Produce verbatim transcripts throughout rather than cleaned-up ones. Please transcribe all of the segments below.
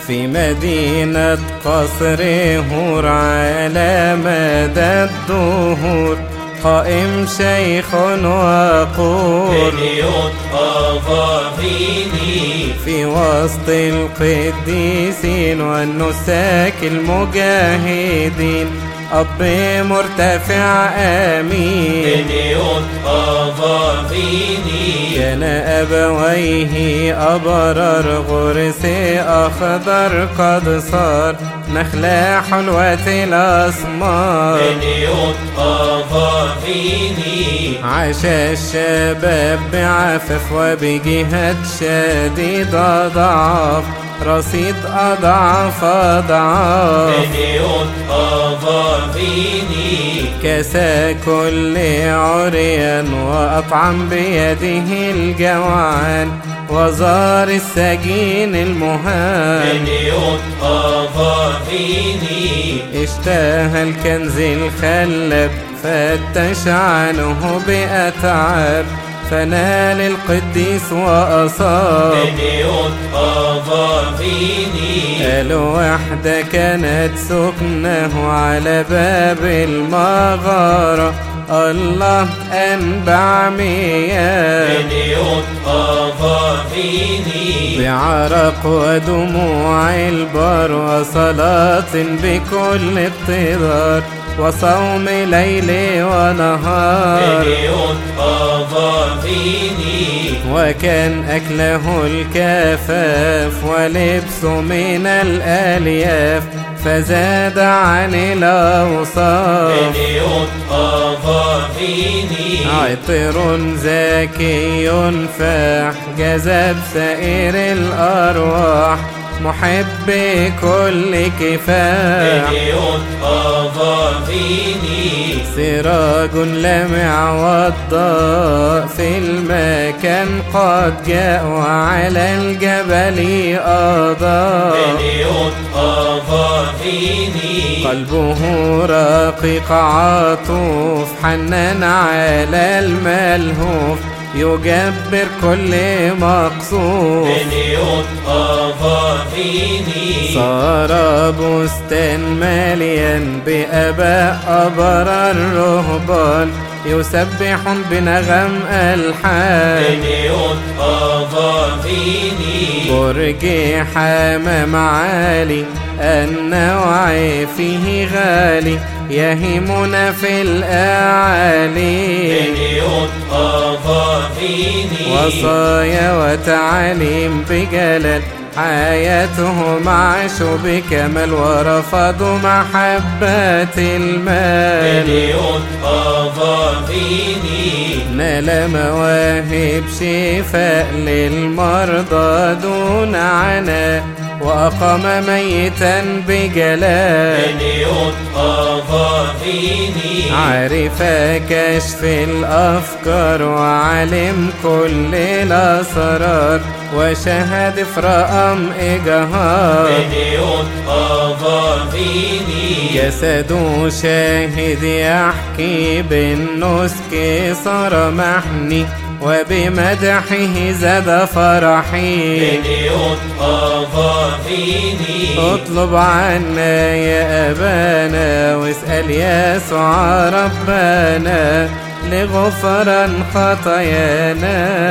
في مدينة قصر هور على مدى الدهور قائم شيخ وقور في وسط القديسين والنساك المجاهدين أب مرتفع آمين كان أبويه أبرار غرس أخضر قد صار نخلة حلوة الأسمار عاش الشباب بعفف وبجهاد شديد أضعاف رصيد أضعاف أضعاف كسى كل عريان وأطعم بيده الجوعان وزار السجين المهان اشتهى الكنز الخلب فتش عنه بأتعاب فنال القديس وأصاب الوحدة كانت سكنه على باب المغارة الله أنبع مياه بعرق ودموع البر وصلاة بكل اقتدار وصوم ليل ونهار وكان أكله الكفاف ولبس من الألياف فزاد عن الأوصاف عطر زكي فاح جذب سائر الأرواح محب كل كفاح سراج لمع والضاء في المكان قد جاء وعلى الجبل أضاء قلبه رقيق عطوف حنان على الملهوف يجبر كل مقصوف صار بستان مليان بآباء أبرار الرهبان يسبحون بنغم ألحان برج حمام عالي النوع فيه غالي يهمنا في الأعالي وصايا وتعليم بجلال حياته معاش بكمال ورفضوا محبة المال نال مواهب شفاء للمرضى دون عناء وأقام ميتا بجلال عرف كشف الأفكار وعلم كل الأسرار وشهد إفرام إجهار جسده شاهد يحكي بالنسك صار محني وبمدحه زاد فرحي اطلب عنا يا أبانا واسأل يسوع ربنا لغفران خطايانا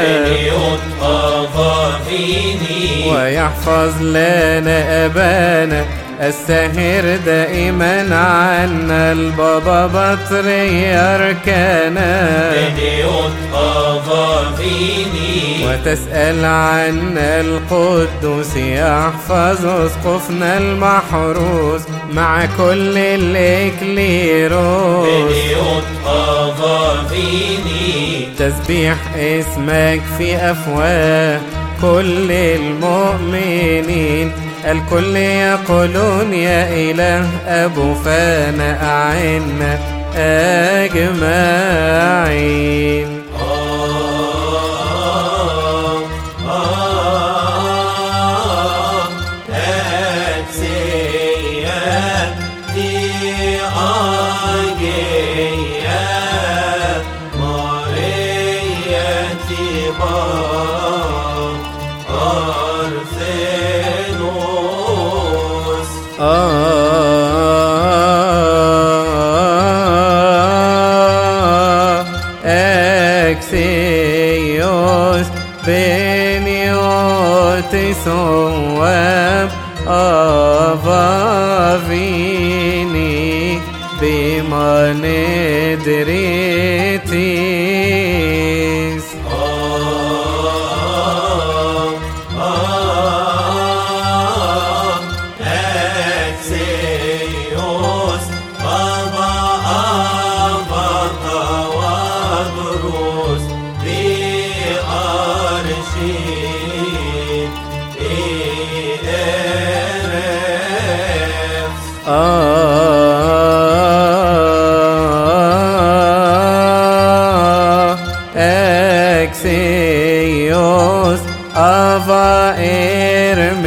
ويحفظ لنا أبانا الساهر دائما عنا البابا بطريركنا وتسأل عنا القدوس يحفظ اسقفنا المحروس مع كل الإكليروس تسبيح اسمك في أفواه كل المؤمنين الكل يقولون يا إله أبو فانا أعنا أجمعين. أرسنوا اكسيوس بنيوتي سواب أفافيني بما ندريتيس اكسيوس بابا أبطا ودروس بأرشي اكسيوس افا ارم